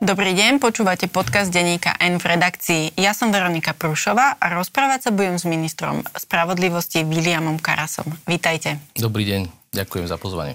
Dobrý deň, počúvate podcast denníka N v redakcii. Ja som Veronika Prúšová a rozprávať sa budem s ministrom spravodlivosti Viliamom Karasom. Vítajte. Dobrý deň, ďakujem za pozvanie.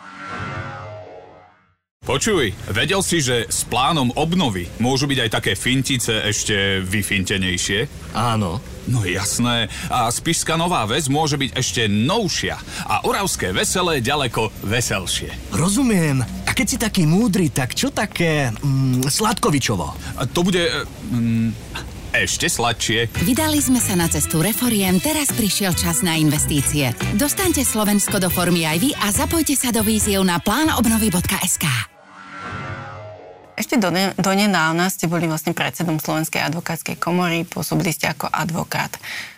Počuj, vedel si, že s plánom obnovy môžu byť aj také fintice ešte vyfintenejšie? Áno. No jasné. A Spišská Nová Ves môže byť ešte novšia. A Oravské Veselé ďaleko veselšie. Rozumiem. A keď si taký múdry, tak čo také Sladkovičovo? A to bude ešte sladšie. Vydali sme sa na cestu reforiem, teraz prišiel čas na investície. Dostaňte Slovensko do formy aj vy a zapojte sa do víziev na plánobnovy.sk. Ešte donedávna ste boli vlastne predsedom Slovenskej advokátskej komory, pôsobili ste ako advokát.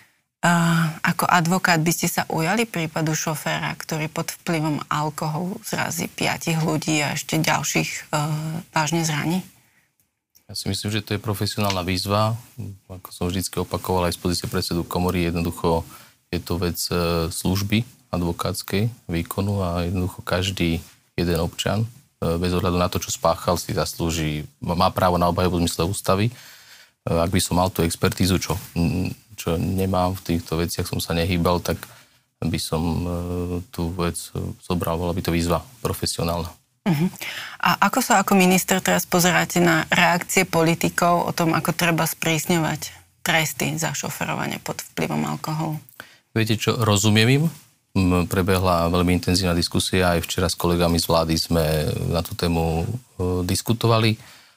Ako advokát by ste sa ujali prípadu šoféra, ktorý pod vplyvom alkoholu zrazí 5 ľudí a ešte ďalších vážne zraní? Ja si myslím, že to je profesionálna výzva. Ako som vždycky opakoval aj z pozície predsedu komory, jednoducho je to vec služby advokátskej výkonu a jednoducho každý jeden občan bez ohľadu na to, čo spáchal, si zaslúži, má právo na obhajobu v zmysle ústavy. Ak by som mal tú expertízu, čo nemám v týchto veciach, som sa nehýbal, tak by som tú vec zobral, bola by to výzva profesionálna. A ako sa ako minister teraz pozeráte na reakcie politikov o tom, ako treba sprísňovať tresty za šoferovanie pod vplyvom alkoholu? Viete čo, rozumiem im. Prebehla veľmi intenzívna diskusia, aj včera s kolegami z vlády sme na tú tému diskutovali.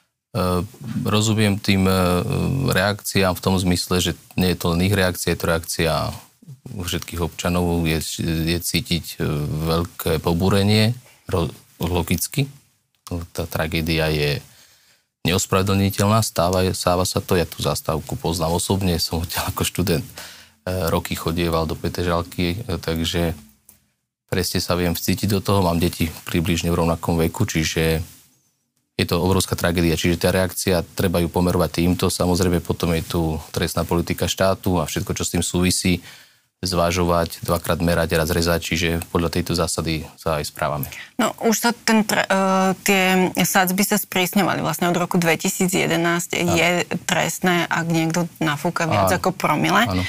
Rozumiem tým reakciám v tom zmysle, že nie je to len ich reakcia, je to reakcia všetkých občanov, je cítiť veľké pobúrenie, logicky. Tá tragédia je neospravedlniteľná, stáva sa to, ja tú zastávku poznám osobne, som odtiaľ ako študent roky chodieval do Petržalky, takže presne sa viem vcítiť do toho, mám deti približne v rovnakom veku, čiže je to obrovská tragédia, čiže tá reakcia, treba ju pomerovať týmto, samozrejme potom je tu trestná politika štátu a všetko, čo s tým súvisí, zvažovať, dvakrát merať a raz rezať, čiže podľa tejto zásady sa aj správame. No už sa tie sadzby sa sprísňovali. Vlastne od roku 2011 je trestné, ak niekto nafúka viac ako promile. Áno.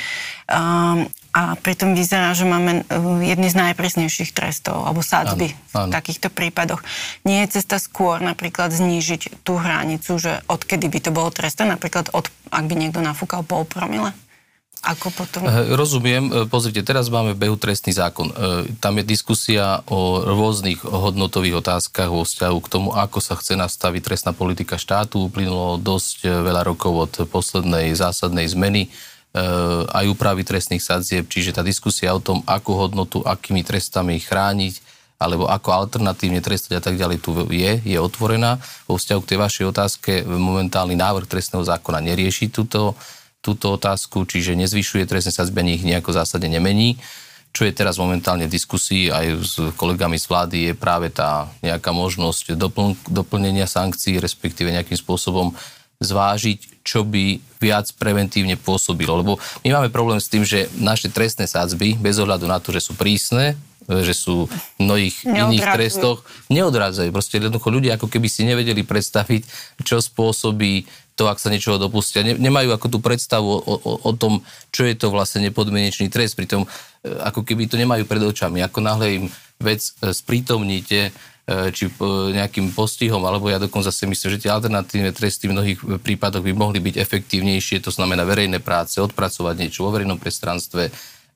A pritom vyzerá, že máme jedny z najprísnejších trestov, alebo sadzby v takýchto prípadoch. Nie je cesta skôr napríklad znížiť tú hranicu, že odkedy by to bolo trestné, napríklad ak by niekto nafúkal 0,5 promile? Ako potom? Rozumiem. Pozrite, teraz máme v behu trestný zákon. Tam je diskusia o rôznych hodnotových otázkach vo vzťahu k tomu, ako sa chce nastaviť trestná politika štátu. Uplynulo dosť veľa rokov od poslednej zásadnej zmeny aj úpravy trestných sadzieb, čiže tá diskusia o tom, akú hodnotu, akými trestami chrániť, alebo ako alternatívne trestať a tak ďalej, tu je otvorená. Vo vzťahu k tej vašej otázke momentálny návrh trestného zákona nerieši túto otázku, čiže nezvyšuje trestné sadzby, ani ich nejako zásadne nemení. Čo je teraz momentálne v diskusii aj s kolegami z vlády, je práve tá nejaká možnosť doplnenia sankcií, respektíve nejakým spôsobom zvážiť, čo by viac preventívne pôsobilo. Lebo my máme problém s tým, že naše trestné sadzby, bez ohľadu na to, že sú prísne, že sú v mnohých iných trestoch, neodrádzajú. Proste jednoducho ľudia ako keby si nevedeli predstaviť, čo spôsobí to, ak sa niečoho dopustia. Nemajú ako tú predstavu o tom, čo je to vlastne nepodmienečný trest. Pritom ako keby to nemajú pred očami. Ako náhle im vec sprítomníte, či nejakým postihom, alebo ja dokonca si myslím, že tie alternatívne tresty v mnohých prípadoch by mohli byť efektívnejšie, to znamená verejné práce, odpracovať niečo vo verejnom priestranstve,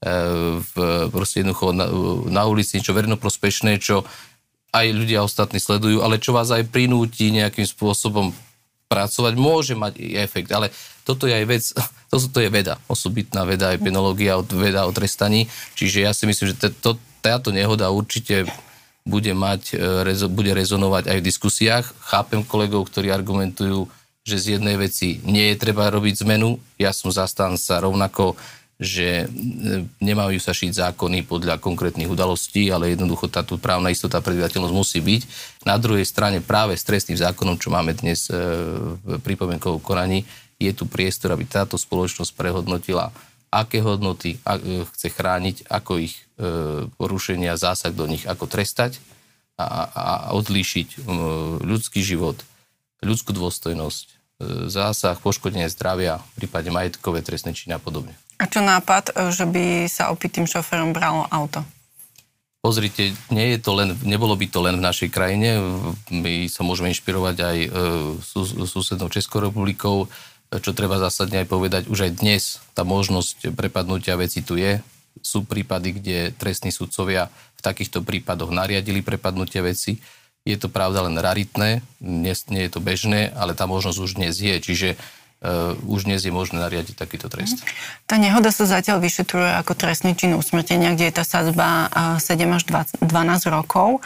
proste jednoducho na ulici niečo verejnoprospešné, čo aj ľudia ostatní sledujú, ale čo vás aj prinúti nejakým spôsobom pracovať, môže mať efekt, ale toto je aj vec, to je veda, osobitná veda, aj penológia, veda o trestaní, čiže ja si myslím, že táto nehoda určite bude rezonovať aj v diskusiách. Chápem kolegov, ktorí argumentujú, že z jednej veci nie je treba robiť zmenu, ja som zastanca rovnako, že nemajú sa šiť zákony podľa konkrétnych udalostí, ale jednoducho táto právna istota, predvídateľnosť musí byť. Na druhej strane práve s trestným zákonom, čo máme dnes v pripomienkovom konaní, je tu priestor, aby táto spoločnosť prehodnotila, aké hodnoty chce chrániť, ako ich porušenia, zásah do nich, ako trestať a odlíšiť ľudský život ľudskú dôstojnosť, zásah, poškodenie zdravia, v prípade majetkové trestné činy a podobne. A čo nápad, že by sa opitým šoférom bralo auto? Pozrite, nebolo by to len v našej krajine. My sa môžeme inšpirovať aj susednou Českou republikou, čo treba zásadne aj povedať. Už aj dnes tá možnosť prepadnutia veci tu je. Sú prípady, kde trestní sudcovia v takýchto prípadoch nariadili prepadnutie veci. Je to pravda len raritné, nie je to bežné, ale tá možnosť už dnes je. Čiže už dnes je možné nariadiť takýto trest. Tá nehoda sa zatiaľ vyšetruje ako trestný čin usmrtenia, kde je tá sadzba 7 až 12 rokov.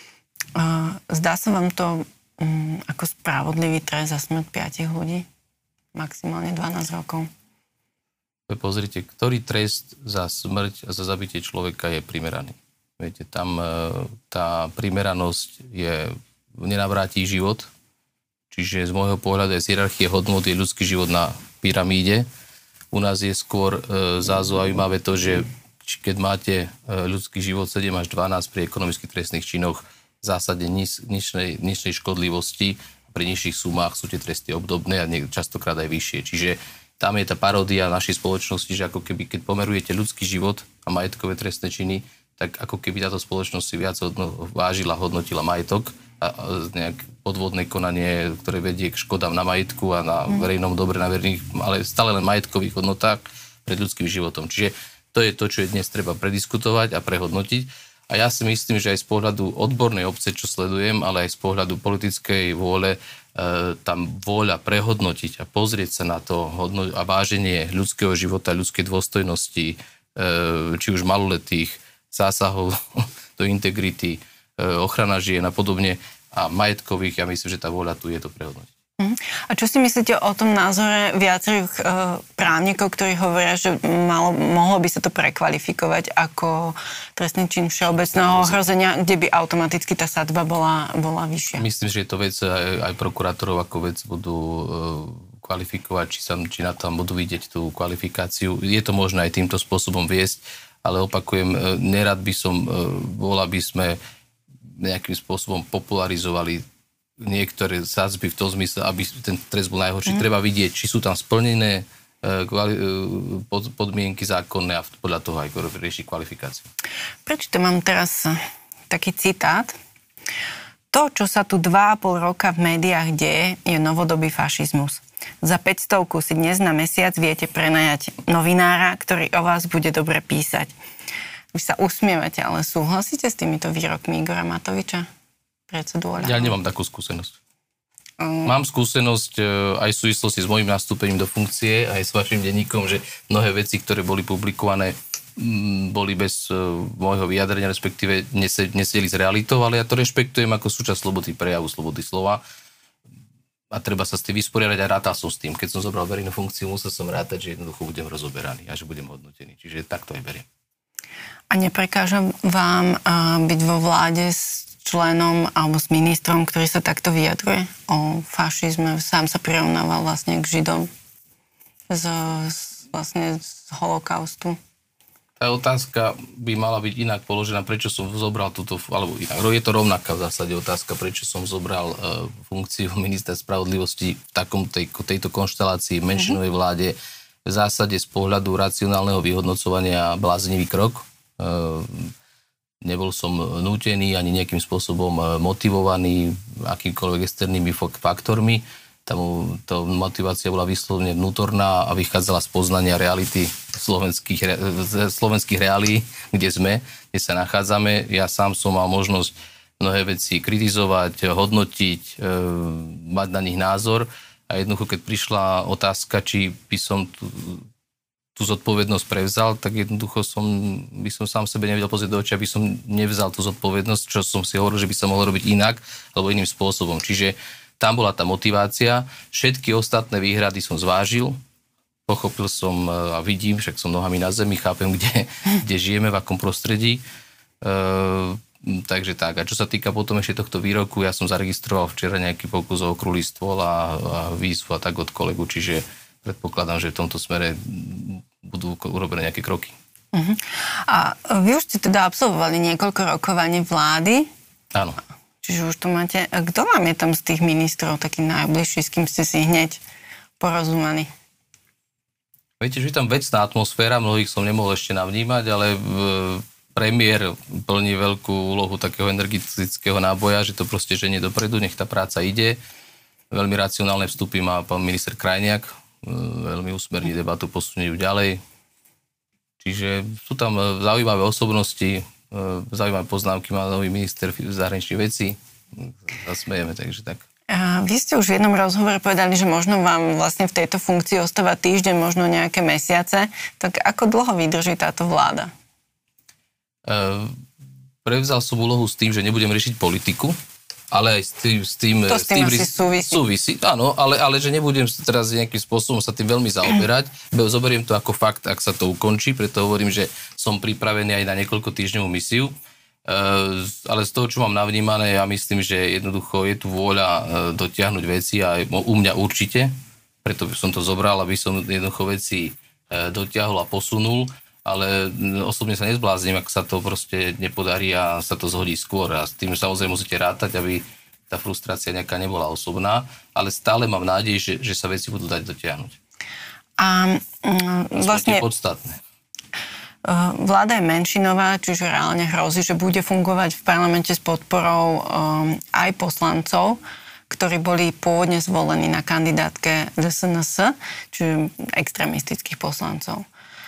Zdá sa vám to ako spravodlivý trest za smrť 5 ľudí? Maximálne 12 rokov. Pozrite, ktorý trest za smrť a za zabitie človeka je primeraný. Viete, tam tá primeranosť nenavráti život. Čiže z môjho pohľadu z hierarchie hodnot je ľudský život na pyramíde. U nás je skôr zaujímavé to, že keď máte ľudský život 7 až 12 pri ekonomických trestných činoch v zásade nižšej škodlivosti, pri nižších sumách sú tie tresty obdobné a častokrát aj vyššie. Čiže tam je tá paródia našej spoločnosti, že ako keby, keď pomerujete ľudský život a majetkové trestné činy, tak ako keby táto spoločnosť si viac vážila, hodnotila majetok a nejak podvodné konanie, ktoré vedie k škodám na majetku a na verejnom dobre, na verejných, ale stále len majetkových hodnotách pred ľudským životom. Čiže to je to, čo je dnes treba prediskutovať a prehodnotiť. A ja si myslím, že aj z pohľadu odbornej obce, čo sledujem, ale aj z pohľadu politickej vôle, tam vôľa prehodnotiť a pozrieť sa na to a váženie ľudského života, ľudskej dôstojnosti, či už maloletých, zásahov do integrity, ochrana žien a podobne a majetkových, ja myslím, že tá vôľa tu je to prehodnotiť. A čo si myslíte o tom názore viacerých právnikov, ktorí hovoria, že mohlo by sa to prekvalifikovať ako trestný čin všeobecného ohrozenia, kde by automaticky tá sadzba bola vyššia? Myslím, že je to vec aj prokurátorov ako vec budú kvalifikovať, či na tam budú vidieť tú kvalifikáciu. Je to možné aj týmto spôsobom viesť, ale opakujem, nerad by som aby sme nejakým spôsobom popularizovali niektoré sadzby v tom zmysle, aby ten trest bol najhorší. Treba vidieť, či sú tam splnené podmienky zákonné a podľa toho aj riešiť kvalifikáciu. Prečo mám teraz taký citát? To, čo sa tu 2,5 roka v médiách deje, je novodobý fašizmus. Za 500 si dnes na mesiac viete prenajať novinára, ktorý o vás bude dobre písať. Vy sa usmievate, ale súhlasíte s týmito výrokmi Igora Matoviča? Predsedu Oľano? Ja nemám takú skúsenosť. Mám skúsenosť aj v súvislosti s mojím nastúpením do funkcie, aj s vašim denníkom, že mnohé veci, ktoré boli publikované, boli bez môjho vyjadrenia, respektíve nesedeli s realitou, ale ja to rešpektujem ako súčasť slobody prejavu, slobody slova. A treba sa s tým vysporiadať a rátal som s tým. Keď som zobral verejnú funkciu, musel som rátať, že jednoducho budem rozoberaný a že budem hodnotený. Čiže takto aj beriem. A neprekáža vám byť vo vláde s členom alebo s ministrom, ktorý sa takto vyjadruje o fašizme? Sám sa prirovnával vlastne k Židom z holokaustu. Tá otázka by mala byť inak položená, prečo som zobral túto, alebo inak, je to rovnaká v zásade otázka, prečo som zobral funkciu ministra spravodlivosti v tejto konštelácii v menšinovej vláde, v zásade z pohľadu racionálneho vyhodnocovania bláznivý krok. Nebol som nútený ani nejakým spôsobom motivovaný akýmkoľvek externými faktormi. Tá motivácia bola vyslovene vnútorná a vychádzala z poznania reality slovenských reálí, kde sa nachádzame. Ja sám som mal možnosť mnohé veci kritizovať, hodnotiť, mať na nich názor. A jednoducho, keď prišla otázka, či by som tú zodpovednosť prevzal, tak jednoducho by som sám sebe nevedel pozrieť do očí, aby som nevzal tú zodpovednosť, čo som si hovoril, že by sa mohlo robiť inak alebo iným spôsobom. Čiže tam bola tá motivácia. Všetky ostatné výhrady som zvážil, pochopil som a vidím, však som nohami na zemi, chápem, kde žijeme, v akom prostredí. Takže tak. A čo sa týka potom ešte tohto výroku, ja som zaregistroval včera nejaký pokus o okrúhly stôl a výzvu a tak od kolegu, čiže predpokladám, že v tomto smere budú urobené nejaké kroky. A vy už ste teda absolvovali niekoľko rokovaní vlády. Áno. Čiže už tu máte... A kto vám je tam z tých ministrov taký najbližší, s kým ste si hneď porozumeli? Viete, že je tam vecná atmosféra, mnohých som nemohol ešte navnímať, ale premiér plní veľkú úlohu takého energetického náboja, že to proste ženie dopredu, nech tá práca ide. Veľmi racionálne vstupy má pán minister Krajniak, veľmi usmerní debatu, posunie ju ďalej. Čiže sú tam zaujímavé osobnosti, zaujímavé poznámky má nový minister zahraničných vecí. Zasmejeme, takže tak. Vy ste už v jednom rozhovore povedali, že možno vám vlastne v tejto funkcii ostáva týždeň, možno nejaké mesiace. Tak ako dlho vydrží táto vláda? Prevzal som úlohu s tým, že nebudem riešiť politiku, ale aj s tým súvisí. Áno, ale že nebudem teraz nejakým spôsobom sa tým veľmi zaoberať. Zoberiem to ako fakt, ak sa to ukončí, preto hovorím, že som pripravený aj na niekoľko týždňovú misiu. Ale z toho, čo mám navnímané, ja myslím, že jednoducho je tu vôľa dotiahnuť veci a u mňa určite, preto som to zobral, aby som jednoducho veci dotiahol a posunul, ale osobne sa nezblázním, ak sa to proste nepodarí a sa to zhodí skôr. A s tým samozrejme musíte rátať, aby tá frustrácia nejaká nebola osobná, ale stále mám nádej, že sa veci budú dať dotiahnuť. A vlastne... To je podstatné. Vláda je menšinová, čiže reálne hrozí, že bude fungovať v parlamente s podporou aj poslancov, ktorí boli pôvodne zvolení na kandidátke SNS, čiže extrémistických poslancov.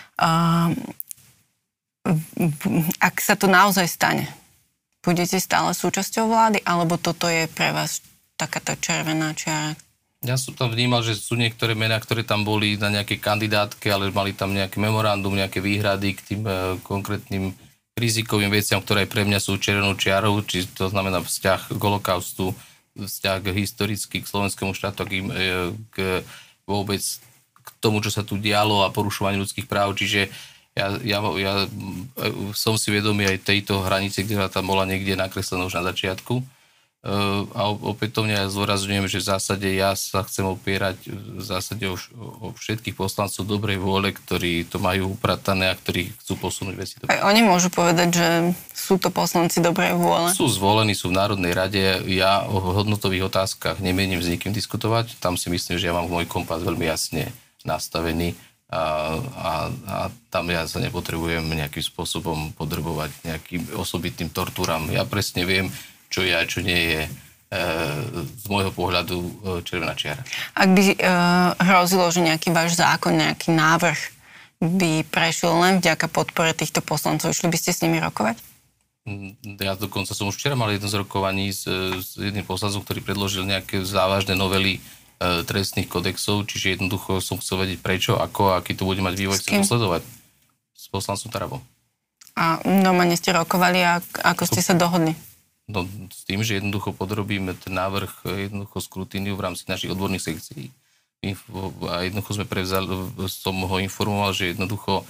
Ak sa to naozaj stane, budete stále súčasťou vlády, alebo toto je pre vás takáto červená čiara? Ja som tam vnímal, že sú niektoré mená, ktoré tam boli na nejakej kandidátke, ale mali tam nejaké memorandum, nejaké výhrady k tým konkrétnym rizikovým veciam, ktoré aj pre mňa sú červenou čiarou, či to znamená vzťah k holokaustu, vzťah historicky k slovenskému štátu, k vôbec k tomu, čo sa tu dialo a porušovanie ľudských práv. Čiže ja som si vedomý aj tejto hranice, kde tam bola niekde nakreslená už na začiatku. A opätovne ja zdôrazňujem, že v zásade ja sa chcem opierať v zásade o všetkých poslancov dobrej vôle, ktorí to majú upratané a ktorí chcú posunúť veci. Aj oni môžu povedať, že sú to poslanci dobrej vôle? Sú zvolení, sú v Národnej rade. Ja o hodnotových otázkach nemienim s nikým diskutovať. Tam si myslím, že ja mám môj kompas veľmi jasne nastavený a tam ja sa nepotrebujem nejakým spôsobom podrobovať nejakým osobitným tortúram. Ja presne viem, čo je a čo nie je z môjho pohľadu červená čiara. Ak by hrozilo, že nejaký váš zákon, nejaký návrh by prešiel len vďaka podpore týchto poslancov, išli by ste s nimi rokovať? Ja dokonca som už včera mal jedno z rokovaní s jedným poslancom, ktorý predložil nejaké závažné novely trestných kodexov, čiže jednoducho som chcel vedieť prečo, ako, aký to bude mať vývoj, chcem sledovať. S poslancom Tarabom. A normálne ste rokovali a ako ste sa dohodli? No, s tým, že jednoducho podrobíme ten návrh jednoducho skrutíniu v rámci našich odborných sekcií. A jednoducho sme prevzali, som ho informoval, že jednoducho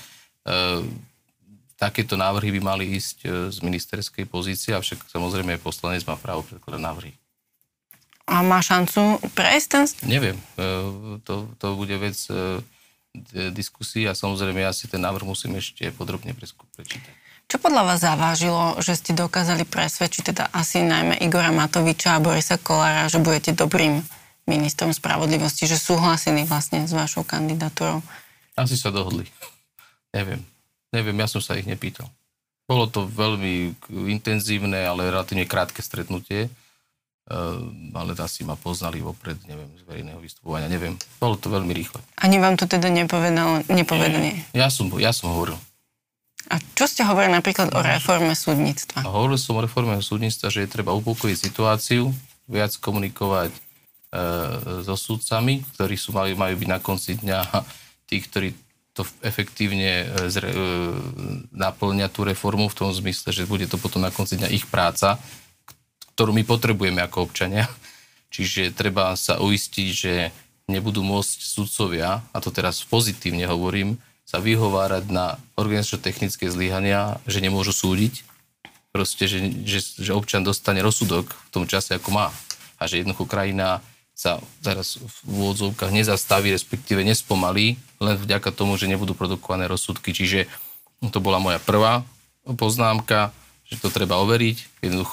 takéto návrhy by mali ísť z ministerskej pozície, avšak samozrejme poslanec má právo predkladať návrhy. A má šancu prejsť ten? Neviem. To bude vec diskusí a samozrejme ja si ten návrh musím ešte podrobne prečítať. Čo podľa vás zavážilo, že ste dokázali presvedčiť teda asi najmä Igora Matoviča a Borisa Kollára, že budete dobrým ministrom spravodlivosti, že súhlasili vlastne s vašou kandidatúrou? Asi sa dohodli. Neviem, ja som sa ich nepýtal. Bolo to veľmi intenzívne, ale relatívne krátke stretnutie, ale asi ma poznali vopred, neviem, z verejného vystupovania, neviem. Bolo to veľmi rýchle. Ani vám to teda nepovedali? Ja som hovoril. A čo ste hovorili napríklad o reforme súdnictva? Hovoril som o reforme súdnictva, že je treba upokojiť situáciu, viac komunikovať so súdcami, ktorí majú byť na konci dňa tí, ktorí to efektívne naplňa tú reformu v tom zmysle, že bude to potom na konci dňa ich práca, ktorú my potrebujeme ako občania. Čiže treba sa uistiť, že nebudú môcť sudcovia, a to teraz pozitívne hovorím, sa vyhovárať na organizačno-technické zlyhania, že nemôžu súdiť. Proste, že občan dostane rozsudok v tom čase, ako má. A že jednoducho krajina sa teraz v úvodzovkách nezastaví, respektíve nespomalí, len vďaka tomu, že nebudú produkované rozsudky. Čiže to bola moja prvá poznámka, že to treba overiť. Jednoducho v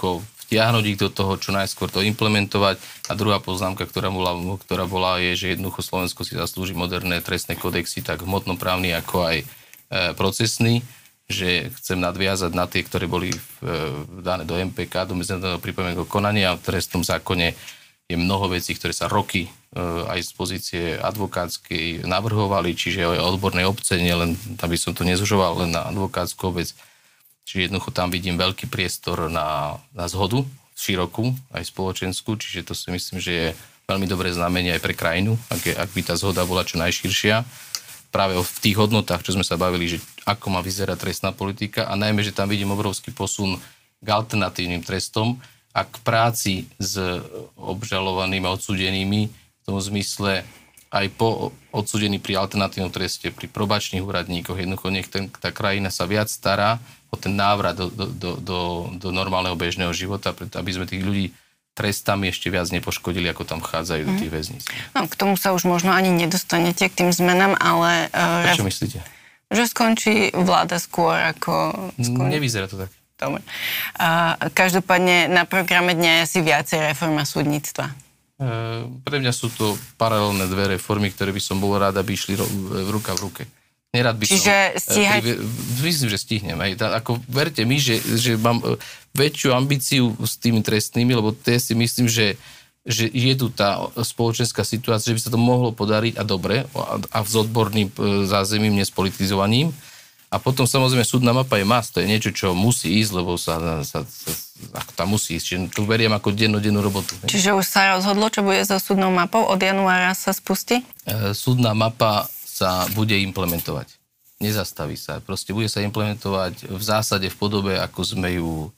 vtiahnuť ich do toho, čo najskôr to implementovať. A druhá poznámka, ktorá bola, je, že jednoducho Slovensko si zaslúži moderné trestné kodexy, tak hmotnoprávny ako aj procesný, že chcem nadviazať na tie, ktoré boli dané do MPK, do medzinárodného pripomienkového konania. V trestnom zákone je mnoho vecí, ktoré sa roky aj z pozície advokátskej navrhovali, čiže aj odbornej obce, len aby som to nezužoval len na advokátsku obec. Čiže jednoducho tam vidím veľký priestor na zhodu, širokú, aj spoločenskú, čiže to si myslím, že je veľmi dobré znamenie aj pre krajinu, ak by tá zhoda bola čo najširšia. Práve v tých hodnotách, čo sme sa bavili, že ako má vyzerať trestná politika a najmä, že tam vidím obrovský posun k alternatívnym trestom a k práci s obžalovanými a odsúdenými v tom zmysle aj po odsúdení pri alternatívnom treste, pri probačných úradníkoch. Jednoducho nech tá krajina sa viac stará o ten návrat do normálneho bežného života, preto aby sme tých ľudí trestami ešte viac nepoškodili, ako tam vchádzajú do tých väzníc. No, k tomu sa už možno ani nedostanete, k tým zmenám, ale... Čo myslíte? Že skončí vláda skôr, ako... Nevyzerá to tak. Dobre. Každopádne na programe dňa je asi viacej reforma súdnictva. Pre mňa sú to paralelné dve reformy, ktoré by som bol rád, aby išli ruka v ruke. Nerad by Čiže stíhať... Myslím, že stihnem. Ako, verte mi, že mám väčšiu ambíciu s tými trestnými, lebo to si myslím, že je tu tá spoločenská situácia, že by sa to mohlo podariť a dobre a s odborným zázemím, nespolitizovaním. A potom samozrejme súdna mapa je must, to je niečo, čo musí ísť, lebo sa ako tam musí ísť. Čiže tu beriem ako dennodennú robotu. Čiže už sa rozhodlo, čo bude so súdnou mapou? Od januára sa spustí? Súdna mapa sa bude implementovať. Nezastaví sa. Proste bude sa implementovať v zásade v podobe, ako sme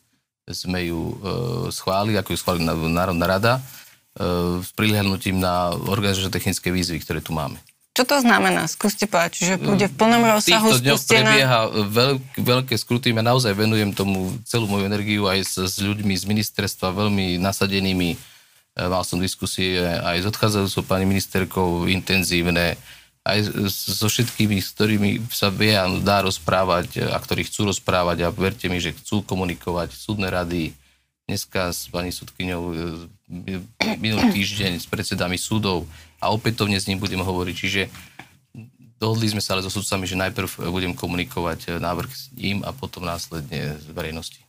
ju schválili, ako ju schválila Národná rada, s prihľadnutím na organizačno-technické výzvy, ktoré tu máme. Čo to znamená? Skúste povedať, čiže bude v plnom rozsahu spustená... V týchto dňoch prebieha veľké skrutiny. Ja naozaj venujem tomu celú moju energiu aj s ľuďmi z ministerstva, veľmi nasadenými. Mal som diskusie aj s odchádzajúcou pani ministerkou intenzívne, aj so všetkými, s ktorými sa vie a dá rozprávať a ktorí chcú rozprávať a verte mi, že chcú komunikovať súdne rady. Dneska s pani sudkyňou minulý týždeň s predsedami súdov a opätovne s ním budem hovoriť. Čiže dohodli sme sa ale so sudcami, že najprv budem komunikovať návrh s ním a potom následne s verejnosti.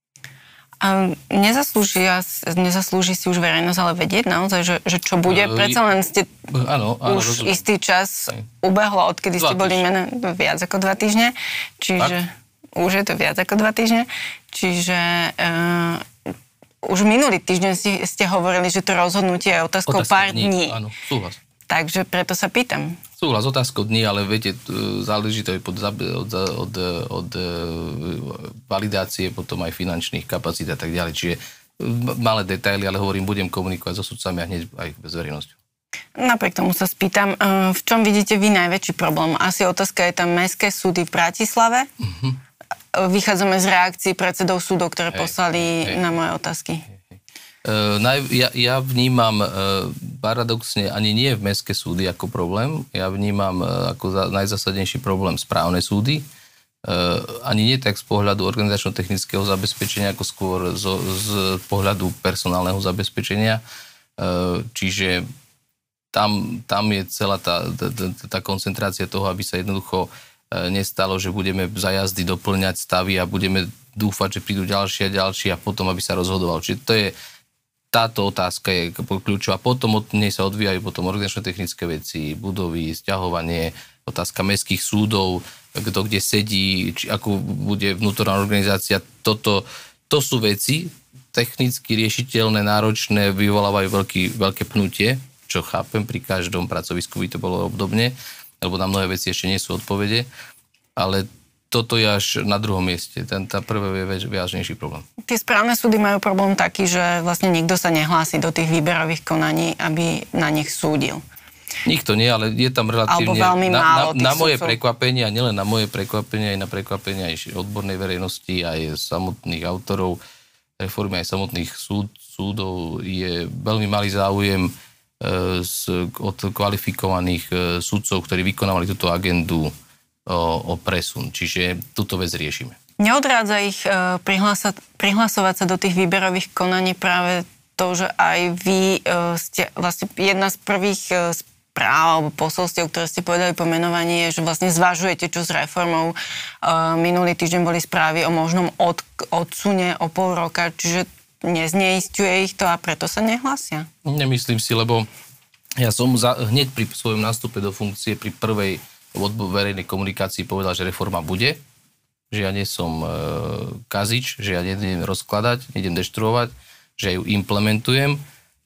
A nezaslúži si už verejnosť, ale vedieť naozaj, že čo bude? Predsa len ste áno, už rozumiem. Istý čas ubehlo, odkedy ste boli viac ako 2 týždne. Čiže už je to viac ako 2 týždne. Čiže už minulý týždeň ste hovorili, že to rozhodnutie je otázkou pár dní. Áno, súhlas. Takže preto sa pýtam. Súhlas, otázkou dní, ale viete, záleží to aj od validácie, potom aj finančných kapacít a tak ďalej. Čiže malé detaily, ale hovorím, budem komunikovať so sudcami a hneď aj s verejnosťou. Napriek tomu sa spýtam, v čom vidíte vy najväčší problém? Asi otázka je tam mestské súdy v Bratislave. Vychádzame z reakcií predsedov súdov, ktoré poslali na moje otázky. Ja vnímam paradoxne ani nie v mestské súdy ako problém. Ja vnímam ako najzásadnejší problém správne súdy. Ani nie tak z pohľadu organizačno-technického zabezpečenia, ako skôr z pohľadu personálneho zabezpečenia. Čiže tam je celá tá koncentrácia toho, aby sa jednoducho nestalo, že budeme za jazdy doplňať stavy a budeme dúfať, že prídu ďalšie a potom, aby sa rozhodoval. Čiže táto otázka je kľúčová. Potom od nej sa odvíjajú potom organizačno-technické veci, budovy, sťahovanie, otázka mestských súdov, kto kde sedí, či ako bude vnútorná organizácia. To sú veci technicky riešiteľné, náročné, vyvolávajú veľké pnutie, čo chápem, pri každom pracovisku by to bolo obdobne, lebo na mnohé veci ešte nie sú odpovede, ale toto je až na druhom mieste. Tá prvá je vážnejší problém. Tie správne súdy majú problém taký, že vlastne nikto sa nehlási do tých výberových konaní, aby na nich súdil. Nikto nie, ale je tam relatívne... Alebo veľmi málo na moje prekvapenie, a nielen na moje prekvapenie, aj na prekvapenie aj odbornej verejnosti, aj samotných autorov reformy, aj samotných súdov je veľmi malý záujem od kvalifikovaných sudcov, ktorí vykonávali túto agendu o presun. Čiže túto vec riešime. Neodrádza ich prihlasovať sa do tých výberových konaní práve to, že aj vy ste vlastne jedna z prvých správ alebo posolstiev, ktoré ste povedali po menovaní, je, že vlastne zvažujete, čo s reformou. Minulý týždeň boli správy o možnom odsune o pol roka, čiže nezneisťuje ich to a preto sa nehlásia. Nemyslím si, lebo ja som hneď pri svojom nástupe do funkcie pri prvej verejnej komunikácii povedal, že reforma bude, že ja nie som kazič, že ja nejdem rozkladať, nejdem deštruovať, že ju implementujem.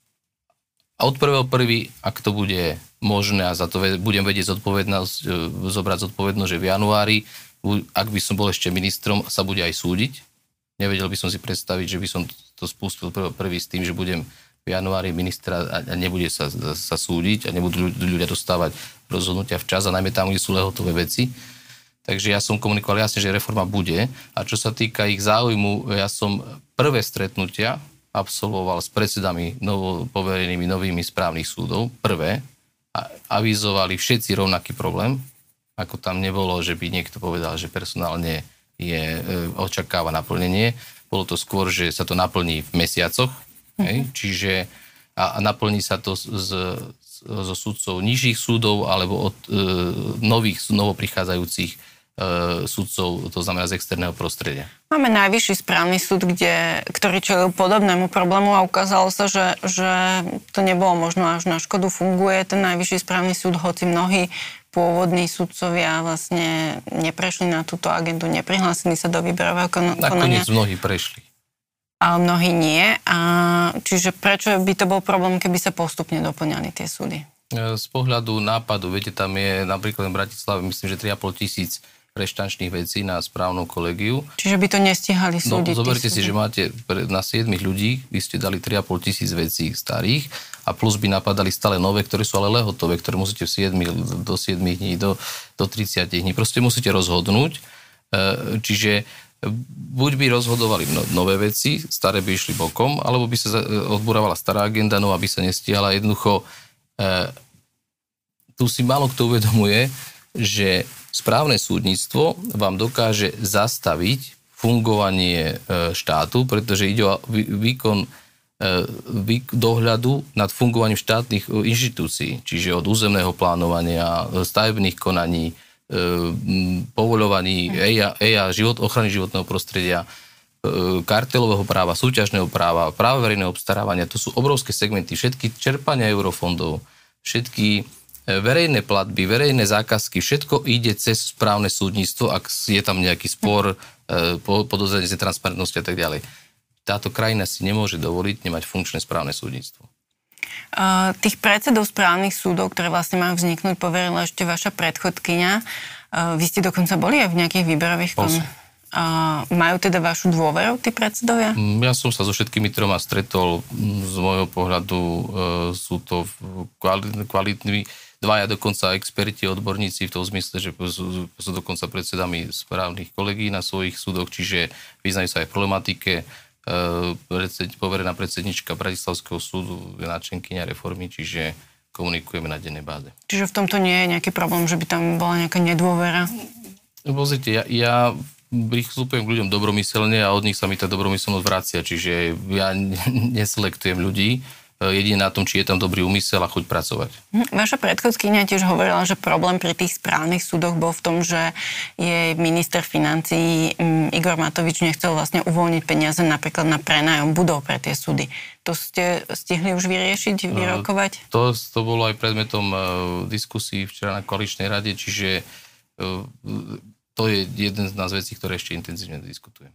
A od 1.1., ak to bude možné a za to budem vedieť zobrať zodpovednosť, že v januári, ak by som bol ešte ministrom, sa bude aj súdiť. Nevedel by som si predstaviť, že by som to spustil prvý s tým, že budem v januári ministra a nebude sa súdiť a nebudú ľudia dostávať rozhodnutia včas a najmä tam, kde sú lehotové veci. Takže ja som komunikoval jasne, že reforma bude. A čo sa týka ich záujmu, ja som prvé stretnutia absolvoval s predsedami poverenými novými správnych súdov. Prvé. A avizovali všetci rovnaký problém. Ako tam nebolo, že by niekto povedal, že personálne očakáva naplnenie. Bolo to skôr, že sa to naplní v mesiacoch. Čiže a naplní sa to zo sudcov nižších súdov alebo od novoprichádzajúcich sudcov, to znamená z externého prostredia. Máme najvyšší správny súd, ktorý čelil podobnému problému a ukázalo sa, že to nebolo možno až na škodu. Funguje ten najvyšší správny súd, hoci mnohí pôvodní sudcovia vlastne neprešli na túto agendu, neprihlásili sa do výberového konania. Nakoniec mnohí prešli. Ale mnohí nie. Čiže prečo by to bol problém, keby sa postupne doplňali tie súdy? Z pohľadu nápadu, viete, tam je napríklad v Bratislave, myslím, že 3,5 tisíc reštančných vecí na správnu kolegiu. Čiže by to nestihali súdiť? No, zoberte si, že máte na 7 ľudí, vy ste dali 3,5 tisíc vecí starých a plus by napadali stále nové, ktoré sú ale lehotové, ktoré musíte do 7 dní, do 30 dní. Proste musíte rozhodnúť. Čiže buď by rozhodovali nové veci, staré by išli bokom, alebo by sa odburávala stará agenda, no aby sa nestihala. Jednoducho, tu si málo kto uvedomuje, že správne súdnictvo vám dokáže zastaviť fungovanie štátu, pretože ide o výkon dohľadu nad fungovaním štátnych inštitúcií, čiže od územného plánovania, stavebných konaní, povoľovaní ochrany životného prostredia, kartelového práva, súťažného práva, práva verejného obstarávania. To sú obrovské segmenty. Všetky čerpania eurofondov, všetky verejné platby, verejné zákazky, všetko ide cez správne súdnictvo, ak je tam nejaký spor, podozrenie z netransparentnosti a tak ďalej. Táto krajina si nemôže dovoliť nemať funkčné správne súdnictvo. Tých predsedov správnych súdov, ktoré vlastne majú vzniknúť, poverila ešte vaša predchodkyňa. Vy ste dokonca boli aj v nejakých výberových konaniach. Majú teda vašu dôveru, tí predsedovia? Ja som sa so všetkými troma stretol. Z môjho pohľadu sú to kvalitní, dvaja dokonca experti, odborníci v tom zmysle, že sú dokonca predsedami správnych kolegí na svojich súdoch, čiže vyznajú sa aj v problematike. Poverená predsednička Bratislavského súdu je náčenkyňa reformy, čiže komunikujeme na dennej báze. Čiže v tomto nie je nejaký problém, že by tam bola nejaká nedôvera? Pozrite, ja pristupujem k ľuďom dobromyselne a od nich sa mi tá dobromyselnosť vracia, čiže ja neselektujem ľudí, jedine na tom, či je tam dobrý úmysel a chuť pracovať. Vaša predchodkyňa tiež hovorila, že problém pri tých správnych súdoch bol v tom, že jej minister financií Igor Matovič nechcel vlastne uvoľniť peniaze napríklad na prenájom budov pre tie súdy. To ste stihli už vyriešiť, vyrokovať? To bolo aj predmetom diskusí včera na koaličnej rade, čiže to je jeden z nás vecí, ktoré ešte intenzívne diskutujem.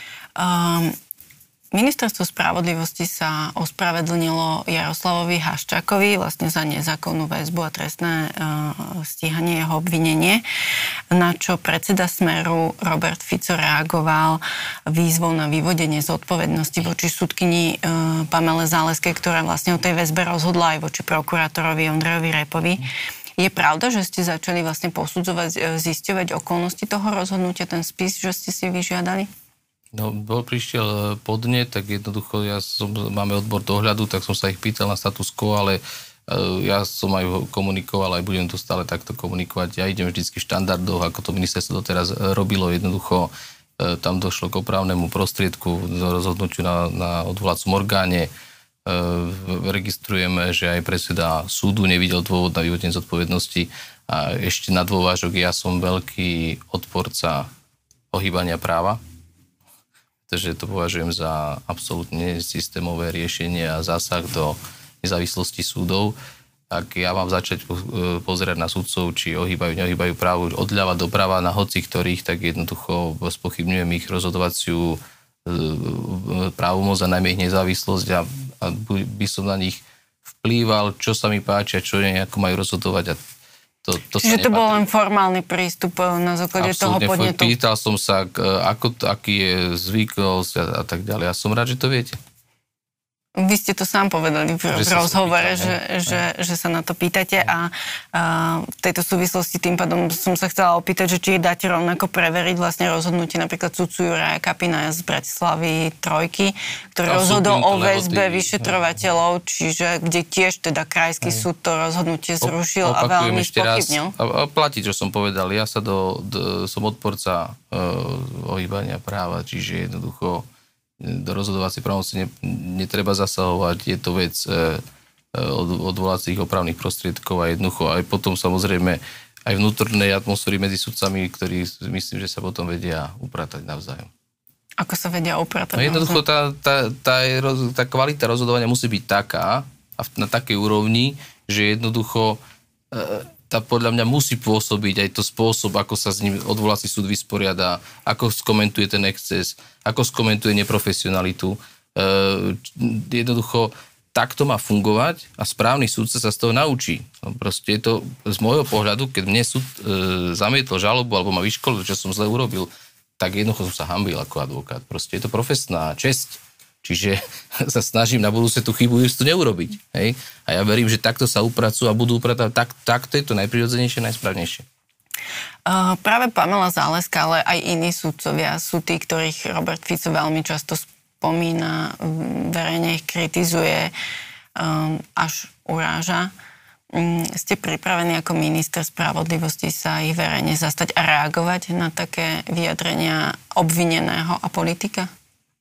Ministerstvo spravodlivosti sa ospravedlnilo Jaroslavovi Haščákovi vlastne za nezákonnú väzbu a trestné stíhanie jeho obvinenie, na čo predseda Smeru Robert Fico reagoval výzvou na vyvodenie zodpovednosti voči sudkyni Pamele Záleskej, ktorá vlastne o tej väzbe rozhodla aj voči prokurátorovi Ondrejovi Repovi. Je pravda, že ste začali vlastne posudzovať, zisťovať okolnosti toho rozhodnutia, ten spis, že ste si vyžiadali? No, prišiel podnet, tak jednoducho máme odbor dohľadu, tak som sa ich pýtal na status quo, ale ja som aj komunikoval, aj budem to stále takto komunikovať. Ja idem vždycky v štandardoch, ako to ministerstvo doteraz robilo. Jednoducho tam došlo k opravnému prostriedku rozhodnutiu na odvolacom orgáne. Registrujeme, že aj predseda súdu nevidel dôvod na vyvodenie zodpovednosti a ešte na dôvážok ja som veľký odporca ohýbania práva, pretože to považujem za absolútne systémové riešenie a zásah do nezávislosti súdov. Ak ja mám začať pozerať na sudcov, či ohýbajú, neohýbajú právo odľava doprava na hoci ktorých, tak jednoducho spochybňujem ich rozhodovaciu právomoc a najmä ich nezávislosť a by som na nich vplýval, čo sa mi páči a čo nejako majú rozhodovať. A čiže to bol len formálny prístup na základe toho podnetu? Pýtal som sa, aký je zvyklosť a tak ďalej. Ja som rád, že to viete. Vy ste to sám povedali v rozhovore, že sa na to pýtate a v tejto súvislosti tým pádom som sa chcela opýtať, že či dáte rovnako preveriť vlastne rozhodnutie napríklad sudcu Juraja Kapina z Bratislavy 3, ktorý rozhodol o väzbe vyšetrovateľov, čiže kde tiež teda krajský súd to rozhodnutie zrušil a veľmi spochybnil. A platí, čo som povedal. Ja sa som odporca ohýbania práva, čiže jednoducho do rozhodovacej právomoci netreba zasahovať, je to vec odvolacích opravných prostriedkov a jednoducho aj potom samozrejme aj vnútornej atmosféry medzi sudcami, ktorí myslím, že sa potom vedia upratať navzájom. Ako sa vedia upratať? No jednoducho tá kvalita rozhodovania musí byť taká a na takej úrovni, že jednoducho tá podľa mňa musí pôsobiť aj to spôsob, ako sa s ním odvolací súd vysporiada, ako skomentuje ten exces, ako skomentuje neprofesionalitu. Jednoducho takto má fungovať a správny súdca sa z toho naučí. No proste je to z môjho pohľadu, keď mne súd zamietol žalobu alebo ma vyškolil, čo som zle urobil, tak jednoducho som sa hanbil ako advokát. Proste je to profesná česť. Čiže sa snažím na budúce tú chybu isto neurobiť. Hej? A ja verím, že takto sa upracujú a budú upratať. Takto je to najprirodzenejšie, najsprávnejšie. Práve Pamela Záleska, ale aj iní sudcovia sú tí, ktorých Robert Fico veľmi často spomína, verejne ich kritizuje, až uráža. Ste pripravení ako minister spravodlivosti sa ich verejne zastať a reagovať na také vyjadrenia obvineného a politika?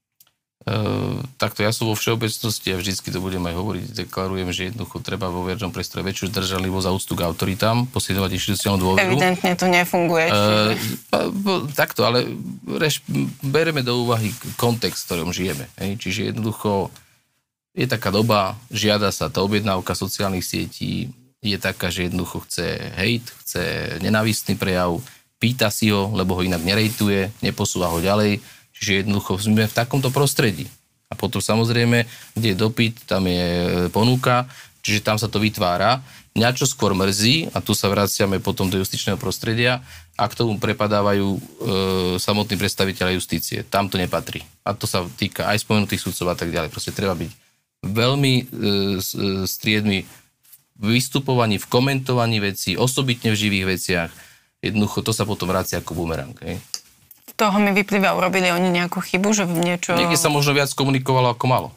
Takto ja som vo všeobecnosti a vždycky to budem aj hovoriť, deklarujem, že jednoducho treba vo verejnom priestore väčšiu zdržanlivosť a úctu k autoritám, posilňovať inštitucionálnu dôveru. Evidentne to nefunguje. Takto, ale bereme do úvahy kontext, v ktorom žijeme. Čiže jednoducho je taká doba, žiada sa tá objednávka sociálnych sietí, je taká, že jednoducho chce hejt, chce nenávistný prejav, pýta si ho, lebo ho inak nerejtuje, neposúva ho ďalej. Čiže jednoducho sme v takomto prostredí. A potom samozrejme, kde je dopyt, tam je ponuka, čiže tam sa to vytvára. Mňa čo skôr mrzí, a tu sa vraciame potom do justičného prostredia, a k tomu prepadávajú samotní predstavitelia justície. Tam to nepatrí. A to sa týka aj spomenutých sudcov a tak ďalej. Proste treba byť veľmi striedmy v vystupovaní, v komentovaní vecí, osobitne v živých veciach. Jednoducho to sa potom vracia ako bumerang. Toho mi vyplýva, urobili oni nejakú chybu, že niečo... Niekde sa možno viac komunikovalo ako malo.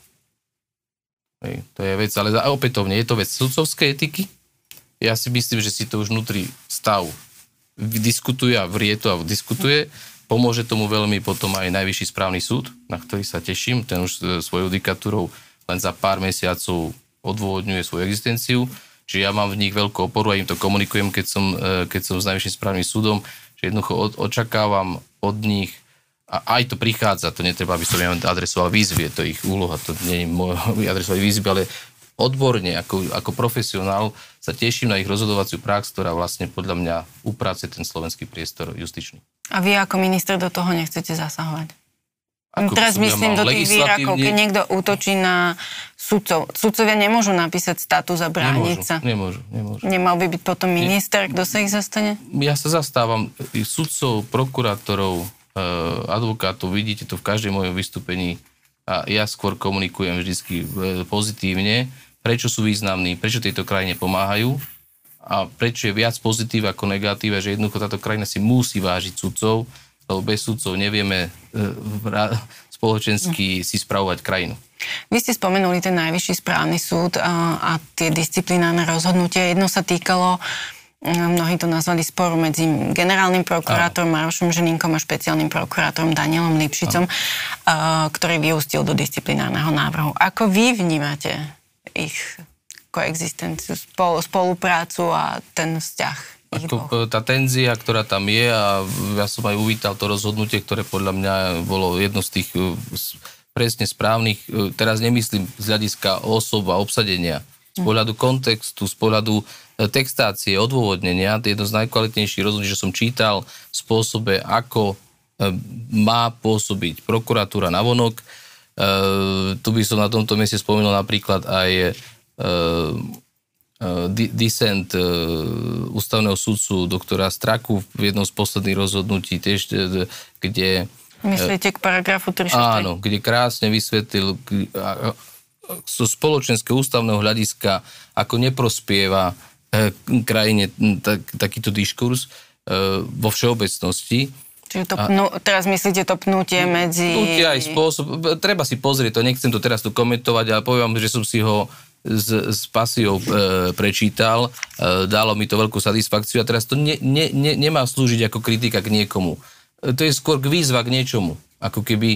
To je vec, ale opätovne, je to vec sudcovskej etiky. Ja si myslím, že si to už vnútri stav diskutuje a vrie to a diskutuje. Pomôže tomu veľmi potom aj Najvyšší správny súd, na ktorý sa teším. Ten už svojou judikatúrou len za pár mesiacov odôvodňuje svoju existenciu. Čiže ja mám v nich veľkú oporu a im to komunikujem, keď som s Najvyšším správnym súdom, že jednoducho očakávam od nich, a aj to prichádza, to netreba, aby som ja adresoval výzvy, je to ich úloha, to nie je môj adresovať výzvy, ale odborne, ako profesionál sa teším na ich rozhodovaciu prax, ktorá vlastne podľa mňa upracuje ten slovenský priestor justičný. A vy ako minister do toho nechcete zasahovať? Teraz myslím do tých výrakov, keď niekto útočí na sudcov. Sudcovia nemôžu napísať status a brániť sa. Nemôžu. Nemal by byť potom minister, kto sa ich zastane? Ja sa zastávam sudcov, prokurátorov, advokátov, vidíte to v každej mojom vystúpení a ja skôr komunikujem vždycky pozitívne, prečo sú významní, prečo tejto krajine pomáhajú a prečo je viac pozitív ako negatív, že jednoducho táto krajina si musí vážiť sudcov, lebo bez sudcov nevieme spoločensky si spravovať krajinu. Vy ste spomenuli ten Najvyšší správny súd a tie disciplinárne rozhodnutia. Jedno sa týkalo Mnohí to nazvali sporu medzi generálnym prokurátorom Marošom Žilinkom a špeciálnym prokurátorom Danielom Lipšicom, ktorý vyústil do disciplinárneho návrhu. Ako vy vnímate ich koexistenciu, spoluprácu a ten vzťah? Tá tenzia, ktorá tam je, a ja som aj uvítal to rozhodnutie, ktoré podľa mňa bolo jedno z tých presne správnych, teraz nemyslím z hľadiska osob a obsadenia, z pohľadu kontextu, z pohľadu textácie, odôvodnenia, to je jedno z najkvalitnejších rozhodnutí, že som čítal v spôsobe, ako má pôsobiť prokuratúra navonok. Tu by som na tomto mieste spomínal napríklad aj dissent ústavného sudcu doktora Straku v jednom z posledných rozhodnutí, tiež, kde... Myslíte k paragrafu 363? Áno, kde krásne vysvetlil zo spoločenského ústavného hľadiska, ako neprospieva krajine takýto diskurs vo všeobecnosti. Čiže teraz myslíte to pnutie medzi... Pnutie aj spôsob, treba si pozrieť, to nechcem to teraz tu komentovať, ale poviem, že som si ho s pasiou prečítal, dalo mi to veľkú satisfakciu a teraz to nemá slúžiť ako kritika k niekomu. To je skôr k výzva k niečomu. Ako keby...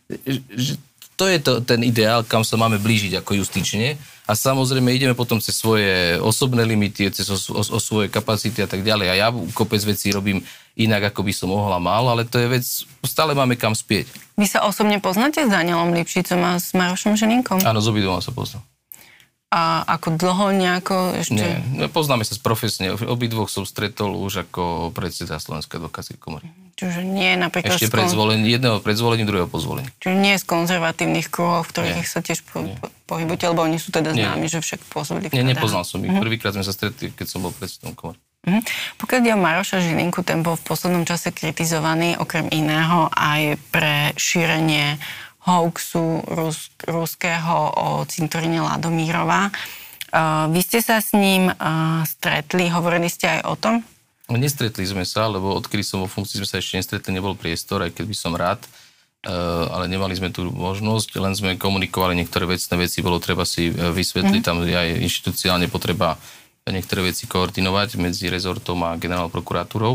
To je ten ideál, kam sa máme blížiť ako justične a samozrejme ideme potom cez svoje osobné limity, cez o svoje kapacity a tak ďalej. A ja kopec vecí robím inak, ako by som mohol a mal, ale to je vec, stále máme kam spieť. Vy sa osobne poznáte s Danielom Lipšicom a s Marošom Žilinkom? Áno, s obidvoma sa poznám. A ako dlho nejako ešte? Nie, poznáme sa profesne. Obidvoch som stretol už ako predseda Slovenskej advokátskej komory. Čiže nie napríklad... Ešte jedného pred zvolením, druhého po zvolení. Čiže nie z konzervatívnych kruhov, v ktorých sa tiež pohybujete, lebo oni sú teda známi, že však pôsobili v KDH. Nie, nepoznal som ich. Prvýkrát sme sa stretli, keď som bol predsedom komory. Pokiaľ ide o Maroša Žilinku, ten bol v poslednom čase kritizovaný okrem iného aj pre šírenie hoaxu ruského o cintoríne Ladomírova. Vy ste sa s ním stretli, hovorili ste aj o tom? Nestretli sme sa, lebo odkedy som vo funkcii sme sa ešte nestretli, nebol priestor, aj keď by som rád, ale nemali sme tú možnosť, len sme komunikovali niektoré vecné veci, bolo treba si vysvetliť, tam je aj inštitucionálne potreba niektoré veci koordinovať medzi rezortom a generálnou prokuratúrou.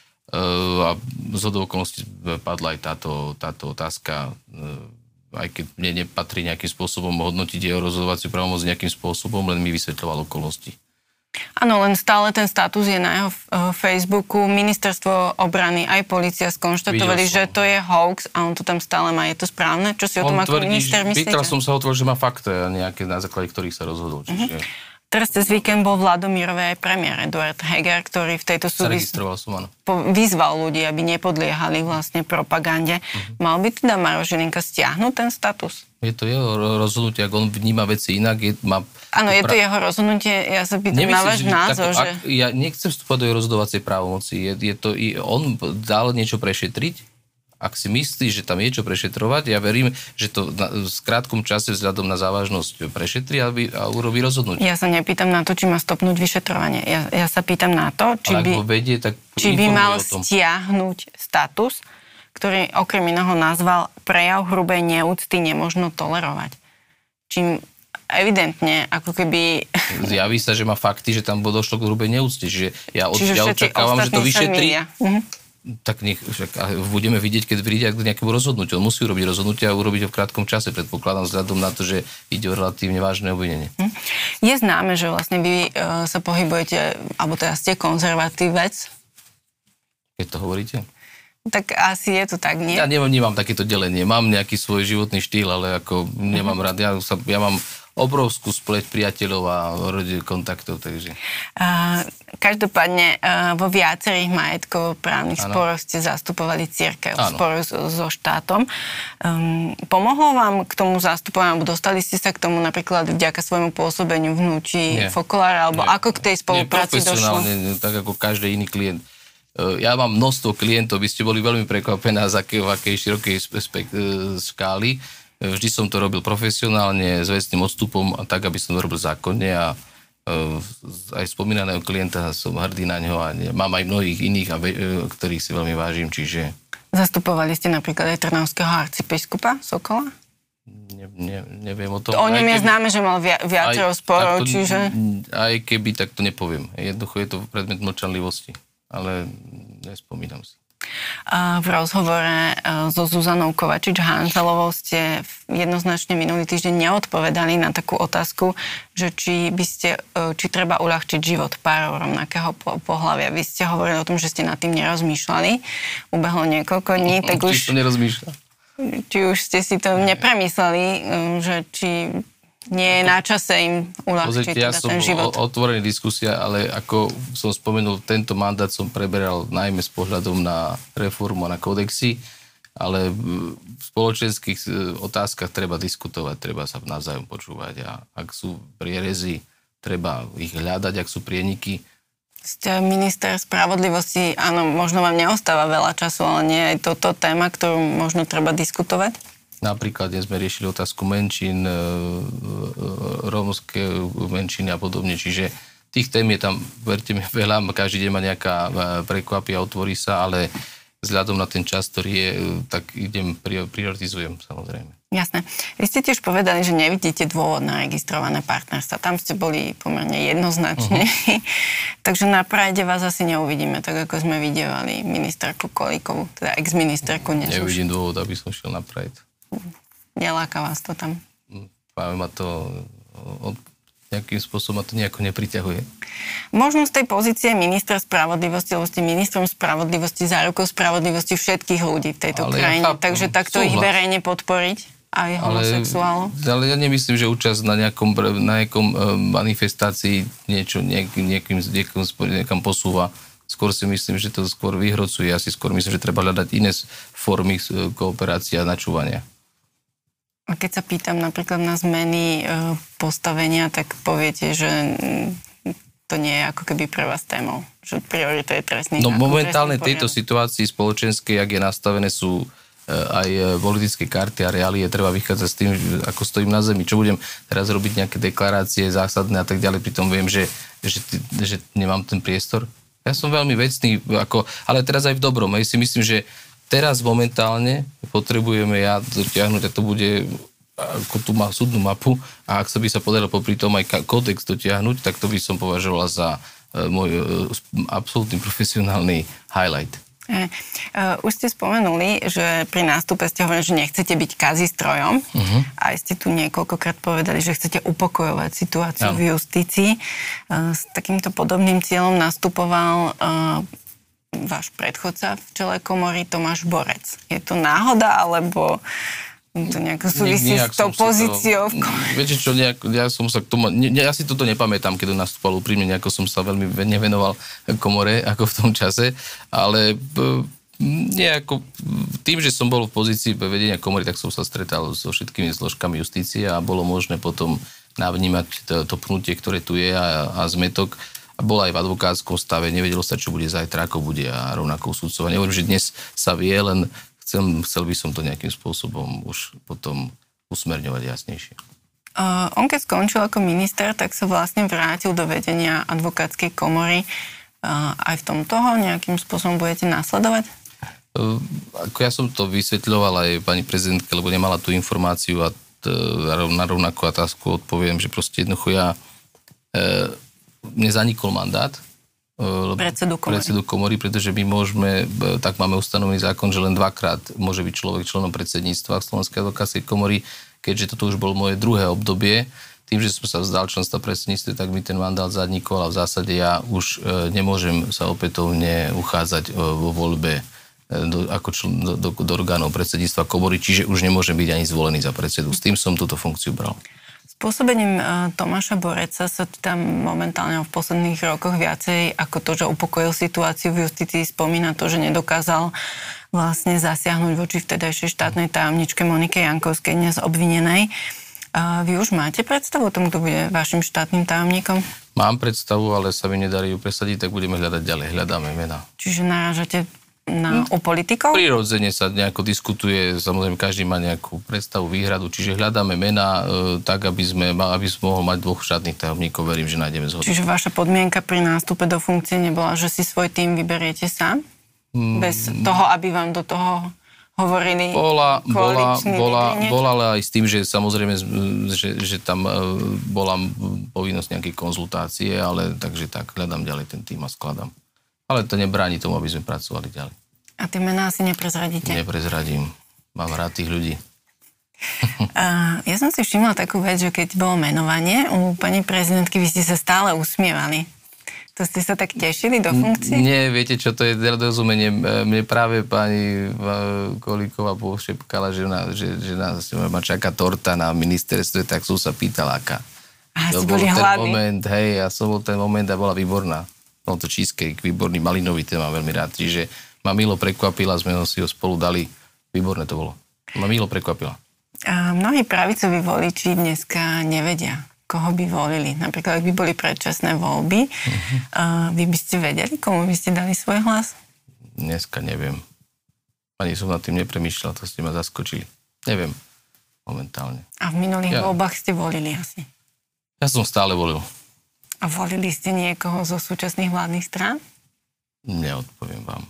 A zhodou okolností padla aj táto otázka, aj keď mne nepatrí nejakým spôsobom hodnotiť jeho rozhodovaciu pravomoc nejakým spôsobom, len mi vysvetľoval okolnosti. Áno, len stále ten status je na jeho Facebooku. Ministerstvo obrany aj polícia skonštatovali, že to je hoax a on to tam stále má. Je to správne? Čo si o tom ako minister myslíte? Pýtal som sa o to, že má fakty nejaké, na základe ktorých sa rozhodol. Čiže... Teraz cez víkend bol v Ladomírovej aj premiér Eduard Heger, ktorý v tejto súvislosti vyzval ľudí, aby nepodliehali vlastne propagande. Mal by teda Maroš Žilinka stiahnuť ten status? Je to jeho rozhodnutie, ak on vníma veci inak. Áno, je to jeho rozhodnutie, ja sa pýtam na váš názor, že... Ja nechcem vstúpať do jeho rozhodovacej právomoci. On dal niečo prešetriť, ak si myslí, že tam je čo prešetrovať, ja verím, že to v krátkom čase vzhľadom na závažnosť prešetrí a urobí rozhodnutie. Ja sa nepýtam na to, či má stopnúť vyšetrovanie. Ja sa pýtam na to, či by mal stiahnuť status, ktorý okrem iného nazval prejav hrubej neúcty nemožno tolerovať. Čím evidentne, ako keby... Zjaví sa, že má fakty, že tam došlo k hrubej neúcte. Čiže ja očakávam, že to vyšetrí. Tak budeme vidieť, keď príde k nejakému rozhodnutiu. On musí urobiť rozhodnutie a urobiť ho v krátkom čase. Predpokladám vzhľadom na to, že ide o relatívne vážne obvinenie. Je známe, že vlastne vy sa pohybujete, alebo teda ste konzervatívec. Keď to hovoríte? Tak asi je to tak, nie? Ja nemám takéto delenie. Mám nejaký svoj životný štýl, ale ako nemám rád. Ja mám obrovskú spleť priateľov a kontaktov, takže... Každopádne vo viacerých majetkovo-právnych sporoch ste zastupovali cirkev v sporu so štátom. Pomohlo vám k tomu zastupovaniu, alebo dostali ste sa k tomu napríklad vďaka svojmu pôsobeniu v hnutí Fokolára, alebo ako k tej spolupráci došlo? Nie, tak ako každý iný klient. Ja mám množstvo klientov, by ste boli veľmi prekvapená z akej širokej škály. Vždy som to robil profesionálne, s vecným odstupom a tak, aby som to robil zákonne a aj spomínaného klienta som hrdý na ňo a mám aj mnohých iných, ktorých si veľmi vážim, čiže... Zastupovali ste napríklad aj trnavského arcibiskupa Sokola? Neviem o tom. O ňom je známe, že mal viacero sporov, čiže... Aj keby, tak to nepoviem. Jednoducho je to predmet mlčanlivosti, ale nespomínam si. V rozhovore so Zuzanou Kovačič-Hanzelovou ste jednoznačne minulý týždeň neodpovedali na takú otázku, že či treba uľahčiť život párov rovnakého pohlavia. Vy ste hovorili o tom, že ste nad tým nerozmýšľali. Ubehlo niekoľko dní, tak už... Či to nerozmýšľa? Či už ste si to nepremysleli, že či nie je na čase im uľahčiť ten život. Ja som otvorený diskusia, ale ako som spomenul, tento mandát som preberal najmä s pohľadom na reformu a na kódexy, ale v spoločenských otázkach treba diskutovať, treba sa navzájom počúvať a ak sú prierezy, treba ich hľadať, ak sú prieniky. Ste minister spravodlivosti, áno, možno vám neostáva veľa času, ale nie je toto téma, ktorú možno treba diskutovať? Napríklad dnes sme riešili otázku menšín, rómske menšiny a podobne, čiže tých tém je tam, verte mi, veľa, každý deň ma nejaká prekvapí a otvorí sa, ale vzhľadom na ten čas, ktorý je, tak prioritizujem samozrejme. Jasné. Vy ste tiež povedali, že nevidíte dôvod na registrované partnerstva. Tam ste boli pomerne jednoznačne. Takže na Prajde vás asi neuvidíme, tak ako sme videli ministerku Kolíkovú, teda ex-ministerku. Nevidím dôvod, aby som šiel na Pride. Neláka vás to tam? Práve ma to nejakým spôsobom ma to nejako nepriťahuje. Možno z tej pozície ministra spravodlivosti, lebo ste ministrom spravodlivosti, zárukou spravodlivosti všetkých ľudí v tejto krajine. Takže takto ich verejne podporiť aj homosexuálov. Ale ja nemyslím, že účasť na nejakom manifestácii niečo niekam posúva. Skôr si myslím, že to skôr vyhrocuje. Ja si skôr myslím, že treba hľadať iné formy kooperácie a načúvania. A keď sa pýtam napríklad na zmeny postavenia, tak poviete, že to nie je ako keby pre vás témou. Že priorita je trestný zákon. No momentálne tejto situácii spoločenskej, ak je nastavené, sú aj politické karty a reálie. Treba vychádzať s tým, ako stojím na zemi. Čo budem teraz robiť nejaké deklarácie zásadné a tak ďalej. Pritom viem, že nemám ten priestor. Ja som veľmi vecný, ale teraz aj v dobrom. Ja si myslím, že teraz momentálne potrebujeme dotiahnuť, a to bude, ako tu má súdnu mapu, a ak sa by sa podarilo popri tom aj kódex dotiahnuť, tak to by som považovala za môj absolútny profesionálny highlight. Už ste spomenuli, že pri nástupe ste hovorili, že nechcete byť kazistrojom. Aj ste tu niekoľkokrát povedali, že chcete upokojovať situáciu v justícii. S takýmto podobným cieľom nastupoval váš predchodca v čele komory Tomáš Borec. Je to náhoda, alebo to nejako súvisí s tou pozíciou? Viete čo, ja si toto nepamätám, keď nastúpal úprimne, nejako som sa veľmi nevenoval komore, ako v tom čase, ale nejako tým, že som bol v pozícii vedenia komory, tak som sa stretal so všetkými zložkami justície a bolo možné potom navnímať to pnutie, ktoré tu je a zmetok. Bol aj v advokátskom stave, nevedelo sa, čo bude zajtra, ako bude a rovnako sudcovanie. Nehovorím, že dnes sa vie, len chcel by som to nejakým spôsobom už potom usmerňovať jasnejšie. On keď skončil ako minister, tak sa vlastne vrátil do vedenia advokátskej komory. Aj v tomto ho nejakým spôsobom budete nasledovať? Ako ja som to vysvetľoval aj pani prezidentke, lebo nemala tú informáciu a na rovnakú otázku odpoviem, že proste jednoducho mne zanikol mandát predsedu komory, pretože my môžeme, tak máme ustanovený zákon, že len 2-krát môže byť človek členom predsedníctva Slovenskej advokátskej komory, keďže toto už bolo moje druhé obdobie. Tým, že som sa vzdal členstva predsedníctva, tak mi ten mandát zanikol a v zásade ja už nemôžem sa opätovne uchádzať vo voľbe do orgánov predsedníctva komory, čiže už nemôžem byť ani zvolený za predsedu. S tým som túto funkciu bral. Pôsobením Tomáša Boreca sa tam momentálne v posledných rokoch viacej ako to, že upokojil situáciu v justícii, spomína to, že nedokázal vlastne zasiahnuť voči vtedajšej štátnej tajomničke Monike Jankovskej, dnes obvinenej. Vy už máte predstavu o tom, kto bude vašim štátnym tajomníkom? Mám predstavu, ale sa mi nedarí ju presadiť, tak budeme hľadať ďalej. Hľadáme mená. Som narážate u politikov? Prirodzene sa nejako diskutuje, samozrejme každý má nejakú predstavu, výhradu, čiže hľadáme mená tak, aby sme mohol mať 2 štátnych tajomníkov, verím, že nájdeme zhodu. Čiže vaša podmienka pri nástupe do funkcie nebola, že si svoj tým vyberiete sám? Bez toho, aby vám do toho hovorili Bola, lídri? ale aj s tým, že samozrejme, že tam bola povinnosť nejakej konzultácie, ale takže tak, hľadám ďalej ten tým a skladám. Ale to nebráni tomu, aby sme pracovali ďalej. A tie mená asi neprezradíte? Neprezradím. Mám rád tých ľudí. Ja som si všimla takú vec, že keď bolo menovanie u pani prezidentky, vy ste sa stále usmievali. To ste sa tak tešili do funkcie? Nie, viete, čo to je nedorozumenie. Mne práve pani Kolíková pošepkala, že nás ma čaká torta na ministerstve, tak som sa pýtala, aká. A to si boli hladní. Moment, hej, ja som bol ten moment a bola výborná. No to cheesecake, výborný, malinový, ten mám veľmi rád. Čiže ma milo prekvapila, sme si ho spolu dali. Výborné to bolo. Ma milo prekvapila. A mnohí pravicoví voliči dneska nevedia, koho by volili. Napríklad, ak by boli predčasné voľby, vy by ste vedeli, komu by ste dali svoj hlas? Dneska neviem. Ani som nad tým nepremýšľal, to ste ma zaskočili. Neviem, momentálne. A v minulých voľbách ste volili asi? Ja som stále volil. A volili ste niekoho zo súčasných vládnych strán? Neodpoviem vám.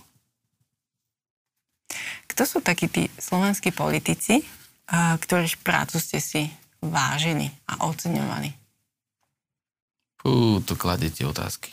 Kto sú takí tí slovenskí politici, ktorých prácu ste si vážili a oceňovali? Tu kladete otázky.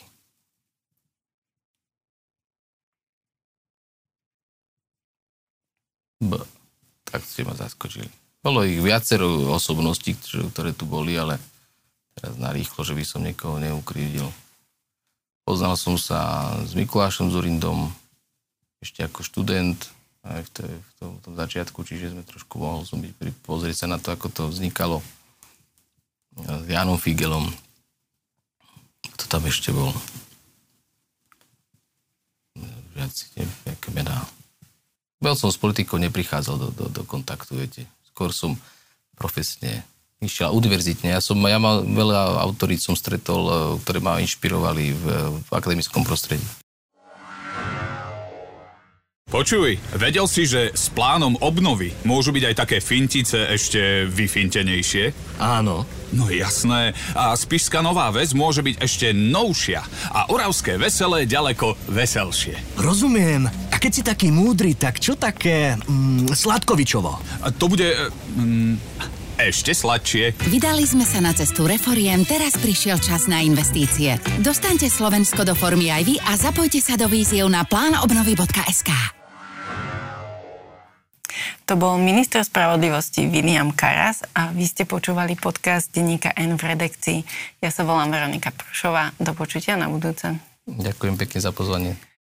Tak ste ma zaskočili. Bolo ich viacero osobností, ktoré tu boli, ale teraz narýchlo, že by som niekoho neukrivdil. Poznal som sa s Mikulášom Dzurindom ešte ako študent, aj v tom začiatku, čiže sme trošku mohol som byť pozrieť sa na to, ako to vznikalo s Jánom Figelom. Kto tam ešte bol? Viac si neviem, aké mená. Som s politikou neprichádzal do kontaktu, viete. Skôr som profesne išiel univerzitne. Ja mal veľa autorít som stretol, ktoré ma inšpirovali v akademickom prostredí. Počuj, vedel si, že s plánom obnovy môžu byť aj také fintice ešte vyfintenejšie? Áno. No jasné. A Spišská Nová Ves môže byť ešte novšia. A Oravské Veselé ďaleko veselšie. Rozumiem. A keď si taký múdry, tak čo také Sladkovičovo? A to bude ešte sladšie. Vydali sme sa na cestu reforiem, teraz prišiel čas na investície. Dostaňte Slovensko do formy aj vy a zapojte sa do víziev na plánobnovy.sk. To bol minister spravodlivosti Viliam Karas a vy ste počúvali podcast denníka N v redakcii. Ja sa volám Veronika Pršová. Do počutia na budúce. Ďakujem pekne za pozvanie.